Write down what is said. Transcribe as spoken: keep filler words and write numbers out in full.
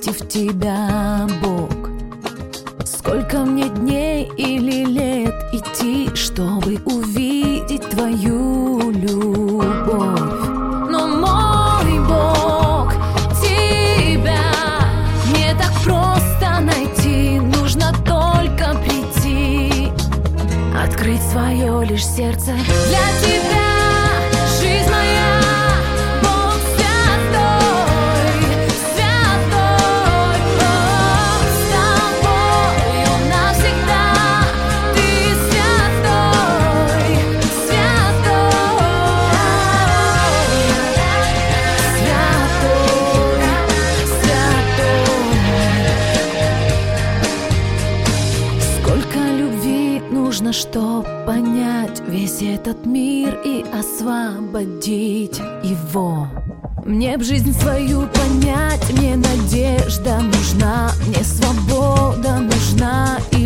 против тебя, Бог. Сколько мне дней или лет идти, чтобы увидеть твою любовь? Но мой Бог, тебя не так просто найти, нужно только прийти, открыть свое лишь сердце для тебя. Жизнь моя, Бог святой, святой, Бог с тобою навсегда. Ты святой, святой, святой, святой. Сколько любви нужно, чтоб понять весь этот мир и освободить его. Мне б жизнь свою понять, мне надежда нужна, мне свобода нужна.